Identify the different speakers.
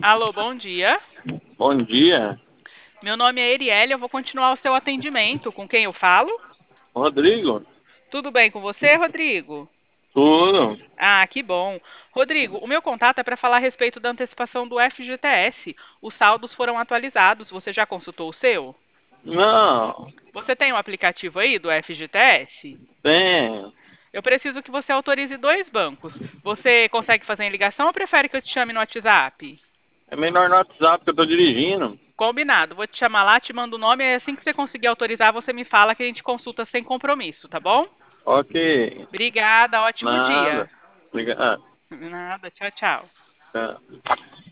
Speaker 1: Alô, bom dia.
Speaker 2: Bom dia,
Speaker 1: Meu nome é Erielle, eu vou continuar o seu atendimento. Com quem eu falo?
Speaker 2: Rodrigo.
Speaker 1: Tudo bem com você, Rodrigo?
Speaker 2: Tudo?
Speaker 1: Ah, que bom. Rodrigo, o meu contato é para falar a respeito da antecipação do FGTS. Os saldos foram atualizados. Você já consultou o seu?
Speaker 2: Não,
Speaker 1: Você tem um aplicativo aí do FGTS?
Speaker 2: tem.
Speaker 1: Eu preciso que você autorize dois bancos. Você consegue fazer em ligação ou prefere que eu te chame no WhatsApp?
Speaker 2: É melhor no WhatsApp que eu tô dirigindo.
Speaker 1: Combinado. Vou te chamar lá, te mando o nome, e assim que você conseguir autorizar, você me fala que a gente consulta sem compromisso, tá bom?
Speaker 2: Ok.
Speaker 1: Obrigada, ótimo
Speaker 2: Nada.
Speaker 1: dia.
Speaker 2: Obrigado.
Speaker 1: Nada, tchau, tchau.
Speaker 2: Tchau.